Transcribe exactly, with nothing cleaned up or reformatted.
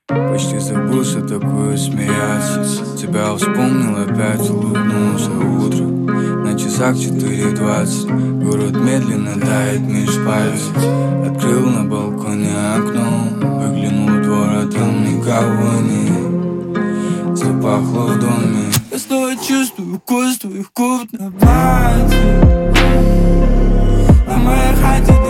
Почти забыл, что такое смеяться. Тебя вспомнил, опять улыбнулся утро. На часах четыре двадцать. Город медленно тает меж пальцев. Открыл на балконе окно, выглянул в двор, а там никого нет. Запахло в доме. Я снова чувствую вкус твоих губ на платье. На моей хате